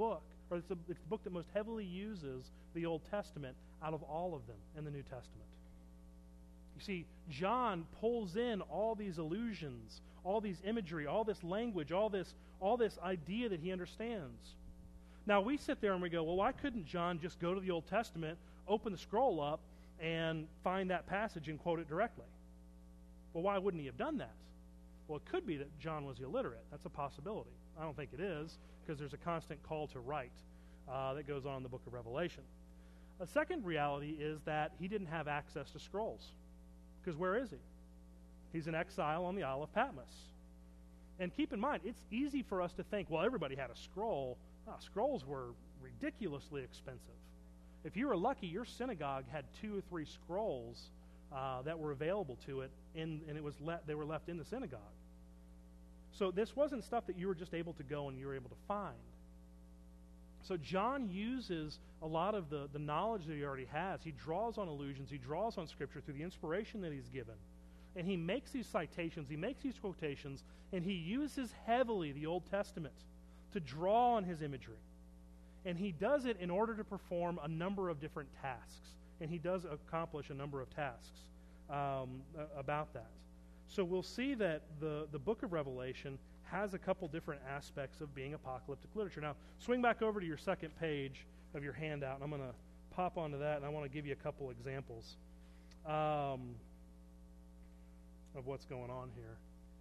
or it's, a, it's the book that most heavily uses the Old Testament out of all of them in the New Testament. You see, John pulls in all these allusions, all these imagery, all this language, all this, all this idea that he understands. Now, we sit there and we go, well, why couldn't John just go to the Old Testament, open the scroll up, and find that passage and quote it directly? Well, why wouldn't he have done that? Well, it could be that John was illiterate. That's a possibility. I don't think it is, because there's a constant call to write uh, that goes on in the book of Revelation. A second reality is that he didn't have access to scrolls. Because where is he? He's in exile on the Isle of Patmos. And keep in mind, it's easy for us to think, well, everybody had a scroll. Oh, scrolls were ridiculously expensive. If you were lucky, your synagogue had two or three scrolls uh, that were available to it, in, and it was le- they were left in the synagogue. So this wasn't stuff that you were just able to go and you were able to find. So John uses a lot of the, the knowledge that he already has. He draws on allusions. He draws on Scripture through the inspiration that he's given. And he makes these citations. He makes these quotations. And he uses heavily the Old Testament to draw on his imagery. And he does it in order to perform a number of different tasks. And he does accomplish a number of tasks um, about that. So we'll see that the, the book of Revelation has a couple different aspects of being apocalyptic literature. Now, swing back over to your second page of your handout, and I'm going to pop onto that, and I want to give you a couple examples um, of what's going on here.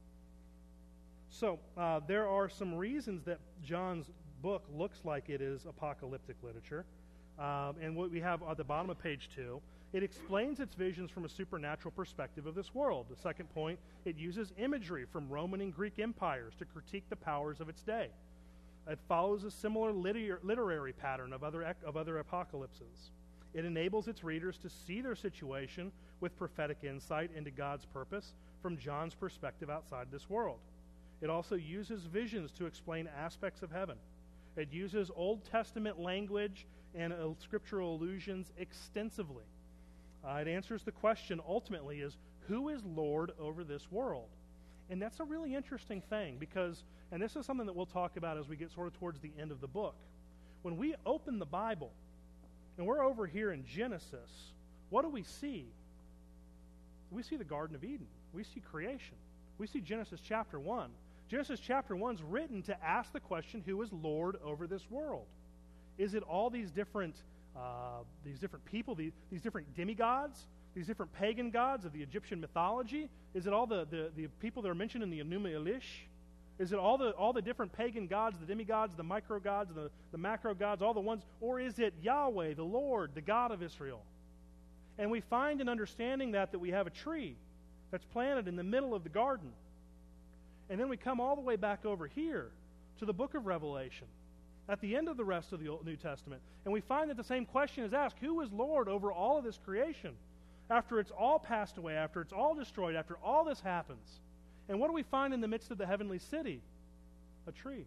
So, uh, there are some reasons that John's book looks like it is apocalyptic literature. Um, and what we have at the bottom of page two, it explains its visions from a supernatural perspective of this world. The second point, it uses imagery from Roman and Greek empires to critique the powers of its day. It follows a similar liter- literary pattern of other, of other apocalypses. It enables its readers to see their situation with prophetic insight into God's purpose from John's perspective outside this world. It also uses visions to explain aspects of heaven. It uses Old Testament language and uh, scriptural allusions extensively. Uh, it answers the question, ultimately, is who is Lord over this world? And that's a really interesting thing because, and this is something that we'll talk about as we get sort of towards the end of the book. When we open the Bible, and we're over here in Genesis, what do we see? We see the Garden of Eden. We see creation. We see Genesis chapter one. Genesis chapter one is written to ask the question, who is Lord over this world? Is it all these different uh, these different people, these, these different demigods, these different pagan gods of the Egyptian mythology? Is it all the, the, the people that are mentioned in the Enuma Elish? Is it all the all the different pagan gods, the demigods, the micro gods, the, the macro gods, all the ones? Or is it Yahweh, the Lord, the God of Israel? And we find in understanding that that we have a tree that's planted in the middle of the garden. And then we come all the way back over here to the book of Revelation, at the end of the rest of the Old, New Testament. And we find that the same question is asked, who is Lord over all of this creation? After it's all passed away, after it's all destroyed, after all this happens. And what do we find in the midst of the heavenly city? A tree.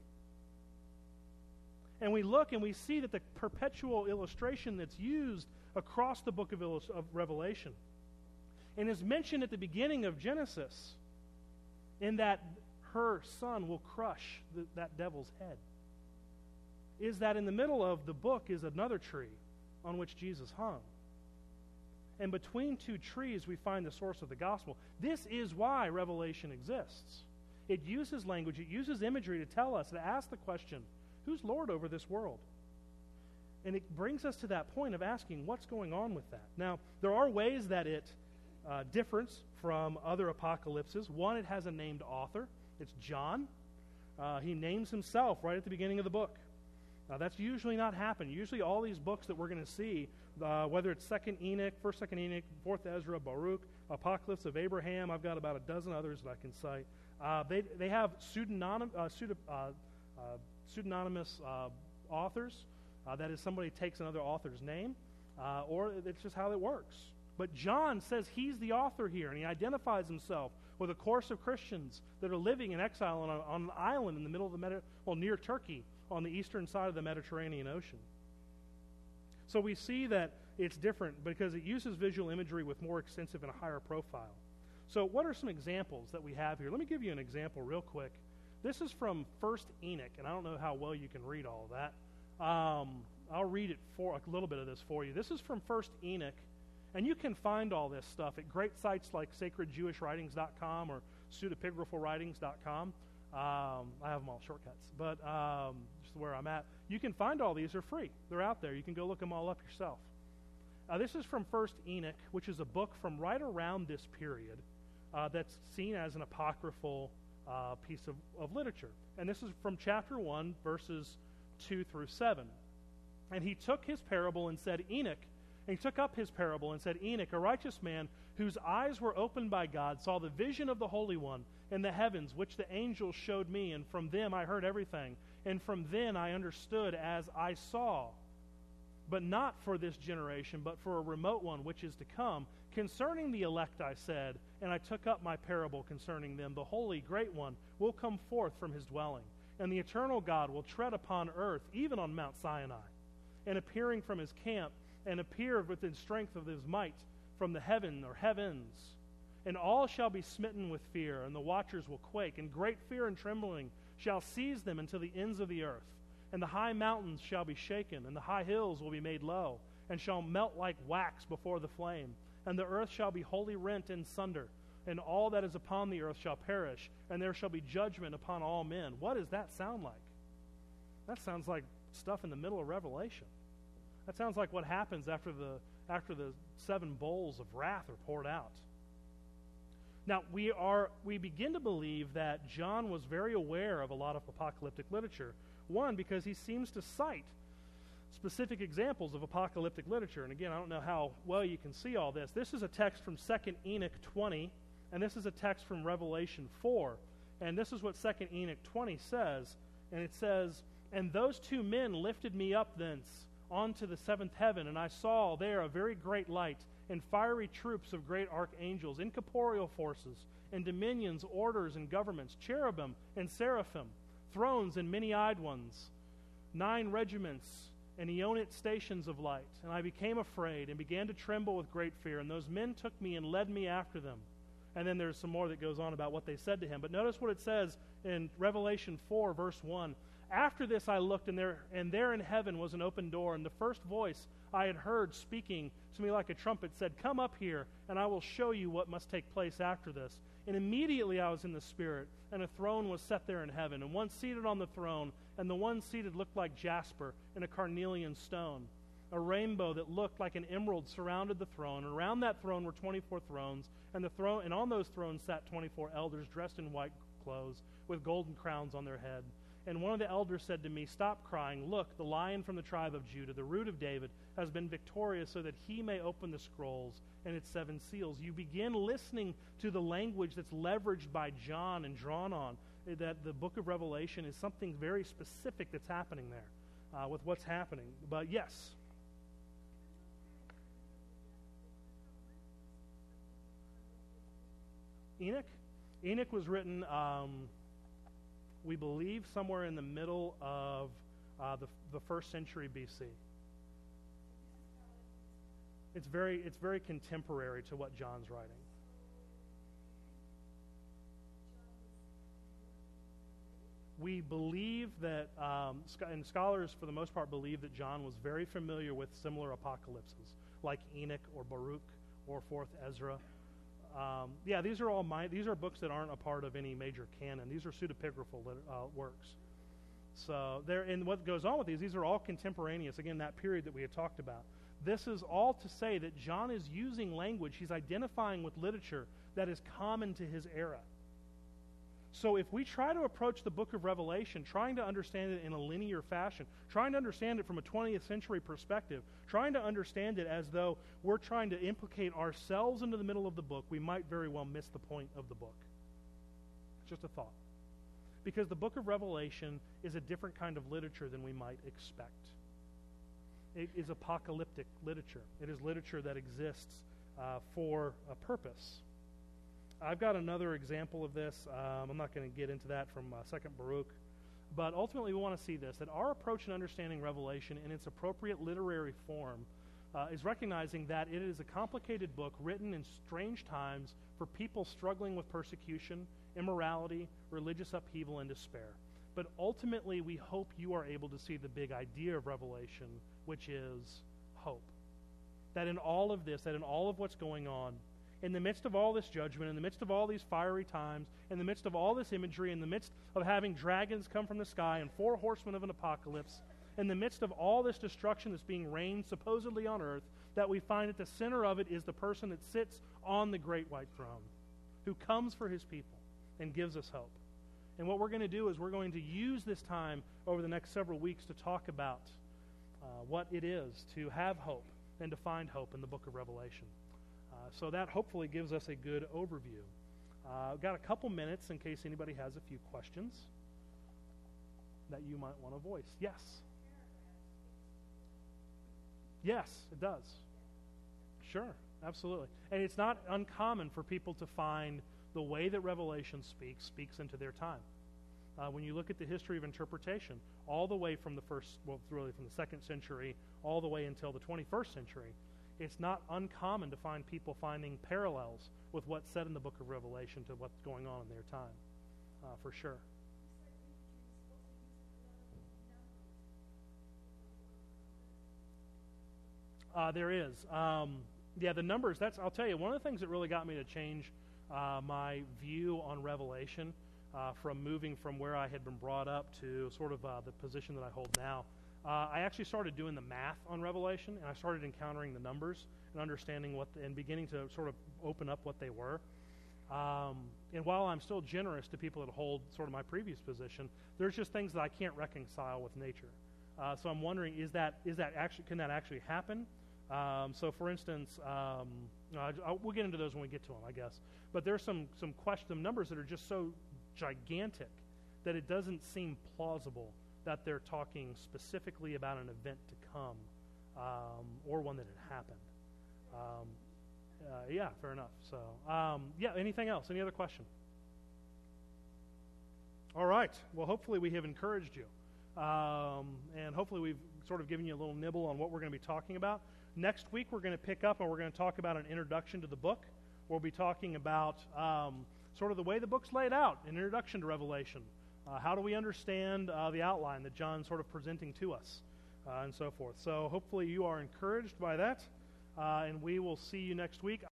And we look and we see that the perpetual illustration that's used across the book of, Illus- of Revelation and is mentioned at the beginning of Genesis, in that her son will crush the, that devil's head, is that in the middle of the book is another tree on which Jesus hung. And between two trees we find the source of the gospel. This is why Revelation exists. It uses language, it uses imagery to tell us, to ask the question, who's Lord over this world? And it brings us to that point of asking, what's going on with that? Now, there are ways that it uh, differs from other apocalypses. One, it has a named author. It's John. Uh, he names himself right at the beginning of the book. Now, that's usually not happened. Usually all these books that we're going to see, uh, whether it's Second Enoch, First, Second Enoch, Fourth Ezra, Baruch, Apocalypse of Abraham, I've got about a dozen others that I can cite. Uh, they, they have pseudonym, uh, pseudo, uh, uh, pseudonymous uh, authors. Uh, that is, somebody takes another author's name, uh, or it's just how it works. But John says he's the author here, and he identifies himself with a course of Christians that are living in exile on, a, on an island in the middle of the Medi- well, near Turkey, on the eastern side of the Mediterranean Ocean. So we see that it's different because it uses visual imagery with more extensive and a higher profile. So what are some examples that we have here? Let me give you an example real quick. This is from First Enoch, and I don't know how well you can read all of that. Um, I'll read it for a little bit of this for you. This is from First Enoch, and you can find all this stuff at great sites like sacred jewish writings dot com or pseudepigraphal writings dot com. Um, I have them all shortcuts, but um, just where I'm at. You can find all these. They're free. They're out there. You can go look them all up yourself. Uh, this is from First Enoch, which is a book from right around this period uh, that's seen as an apocryphal uh, piece of, of literature. And this is from chapter one, verses two through seven. And he took his parable and said, Enoch, and he took up his parable and said, Enoch, a righteous man, whose eyes were opened by God, saw the vision of the Holy One in the heavens, which the angels showed me, and from them I heard everything. And from then I understood as I saw. But not for this generation, but for a remote one which is to come. Concerning the elect I said, and I took up my parable concerning them, the holy great one will come forth from his dwelling, and the eternal God will tread upon earth, even on Mount Sinai, and appearing from his camp, and appear within strength of his might from the heaven or heavens. And all shall be smitten with fear, and the watchers will quake, and great fear and trembling shall seize them until the ends of the earth. And the high mountains shall be shaken, and the high hills will be made low, and shall melt like wax before the flame. And the earth shall be wholly rent in sunder, and all that is upon the earth shall perish, and there shall be judgment upon all men. What does that sound like? That sounds like stuff in the middle of Revelation. That sounds like what happens after the after the seven bowls of wrath are poured out. Now, we are we begin to believe that John was very aware of a lot of apocalyptic literature. One, because he seems to cite specific examples of apocalyptic literature. And again, I don't know how well you can see all this. This is a text from Second Enoch twenty, and this is a text from Revelation four. And this is what Second Enoch twenty says. And it says, And those two men lifted me up thence onto the seventh heaven, and I saw there a very great light, and fiery troops of great archangels, incorporeal forces, and dominions, orders, and governments, cherubim and seraphim, thrones and many-eyed ones, nine regiments and eonate stations of light. And I became afraid and began to tremble with great fear. And those men took me and led me after them. And then there's some more that goes on about what they said to him. But notice what it says in Revelation four, verse one. After this I looked, and there, and there in heaven was an open door, and the first voice I had heard speaking to me like a trumpet said, Come up here, and I will show you what must take place after this. And immediately I was in the Spirit, and a throne was set there in heaven, and one seated on the throne, and the one seated looked like jasper and a carnelian stone. A rainbow that looked like an emerald surrounded the throne. And around that throne were twenty-four thrones, and the throne, and on those thrones sat twenty-four elders dressed in white clothes, with golden crowns on their head. And one of the elders said to me, Stop crying. Look, the Lion from the tribe of Judah, the Root of David, has been victorious so that he may open the scrolls and its seven seals. You begin listening to the language that's leveraged by John and drawn on, that the book of Revelation is something very specific that's happening there uh, with what's happening. But yes. Enoch? Enoch was written... Um, we believe somewhere in the middle of uh, the, the first century B C. It's very, it's very contemporary to what John's writing. We believe that, um, and scholars for the most part believe that John was very familiar with similar apocalypses, like Enoch or Baruch or Fourth Ezra. Um, yeah, these are all my, these are books that aren't a part of any major canon. These are pseudepigraphal uh, works. So there, and what goes on with these, these are all contemporaneous. Again, that period that we had talked about. This is all to say that John is using language. He's identifying with literature that is common to his era. So if we try to approach the book of Revelation, trying to understand it in a linear fashion, trying to understand it from a twentieth century perspective, trying to understand it as though we're trying to implicate ourselves into the middle of the book, we might very well miss the point of the book. It's just a thought. Because the book of Revelation is a different kind of literature than we might expect. It is apocalyptic literature. It is literature that exists uh, for a purpose. I've got another example of this. Um, I'm not going to get into that from uh, Second Baruch. But ultimately we want to see this, that our approach in understanding Revelation in its appropriate literary form uh, is recognizing that it is a complicated book written in strange times for people struggling with persecution, immorality, religious upheaval, and despair. But ultimately, we hope you are able to see the big idea of Revelation, which is hope. That in all of this, that in all of what's going on, in the midst of all this judgment, in the midst of all these fiery times, in the midst of all this imagery, in the midst of having dragons come from the sky and four horsemen of an apocalypse, in the midst of all this destruction that's being rained supposedly on earth, that we find at the center of it is the person that sits on the great white throne, who comes for his people and gives us hope. And what we're going to do is we're going to use this time over the next several weeks to talk about uh, what it is to have hope and to find hope in the book of Revelation. Uh, so that hopefully gives us a good overview. Uh, I've got a couple minutes in case anybody has a few questions that you might want to voice. Yes? Yes, it does. Sure, absolutely. And it's not uncommon for people to find the way that Revelation speaks, speaks into their time. Uh, when you look at the history of interpretation, all the way from the first, well, really from the second century, all the way until the twenty-first century, it's not uncommon to find people finding parallels with what's said in the book of Revelation to what's going on in their time, uh, for sure. Uh, there is. Um, yeah, the numbers, that's, I'll tell you, one of the things that really got me to change uh, my view on Revelation uh, from moving from where I had been brought up to sort of uh, the position that I hold now, uh, I actually started doing the math on Revelation, and I started encountering the numbers and understanding what, the, and beginning to sort of open up what they were. Um, and while I'm still generous to people that hold sort of my previous position, there's just things that I can't reconcile with nature. Uh, so I'm wondering, is that is that actually can that actually happen? Um, so, for instance, um, I, I, we'll get into those when we get to them, I guess. But there's some some question numbers that are just so gigantic that it doesn't seem plausible that they're talking specifically about an event to come um, or one that had happened. Um, uh, yeah, fair enough. So, um, yeah. Anything else? Any other question? All right. Well, hopefully we have encouraged you, um, and hopefully we've sort of given you a little nibble on what we're going to be talking about. Next week, we're going to pick up and we're going to talk about an introduction to the book. We'll be talking about um, sort of the way the book's laid out, an introduction to Revelation. Uh, how do we understand uh, the outline that John's sort of presenting to us, uh, and so forth. So hopefully you are encouraged by that, uh, and we will see you next week.